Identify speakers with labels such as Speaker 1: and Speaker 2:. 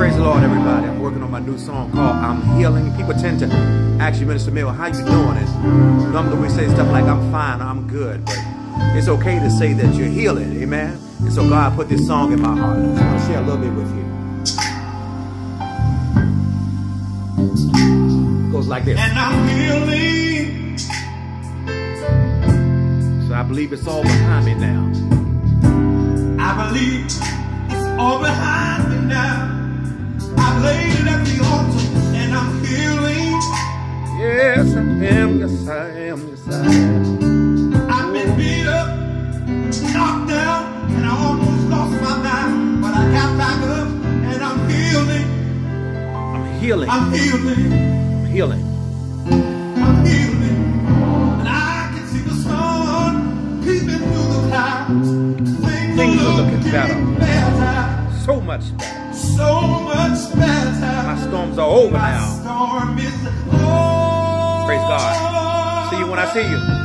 Speaker 1: Praise the Lord, everybody. I'm working on my new song called I'm Healing. People tend to ask you, Minister Mill, how you doing? And normally we say stuff like I'm fine, I'm good. But it's okay to say that you're healing, amen? And so God put this song in my heart. So I'm going to share a little bit with you. It goes like this.
Speaker 2: And I'm healing.
Speaker 1: So I believe it's all behind me now.
Speaker 2: I believe it's all behind me now. I laid it at the altar and I'm healing.
Speaker 1: Yes, I am. Yes, I am. Yes, I am.
Speaker 2: I've been beat up, knocked down, and I almost lost my mind. But I got back up and I'm healing.
Speaker 1: I'm healing.
Speaker 2: I'm healing.
Speaker 1: I'm healing.
Speaker 2: I'm healing. And I can see the sun peeping through the clouds.
Speaker 1: Things are looking
Speaker 2: better.
Speaker 1: So much better.
Speaker 2: So much better.
Speaker 1: My storms are over
Speaker 2: My
Speaker 1: now.
Speaker 2: storm is over.
Speaker 1: Praise God. See you when I see you.